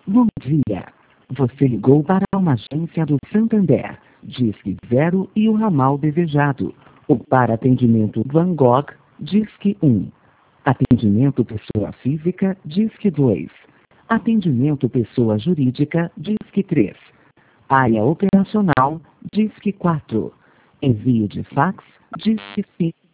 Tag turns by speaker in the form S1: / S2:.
S1: Bom dia. Você ligou para uma agência do Santander, Disque 0 e o ramal desejado. Ou para atendimento Van Gogh, Disque 1. Atendimento pessoa física, Disque 2. Atendimento pessoa jurídica, Disque 3. Área operacional, Disque 4. Envio de fax, Disque 5.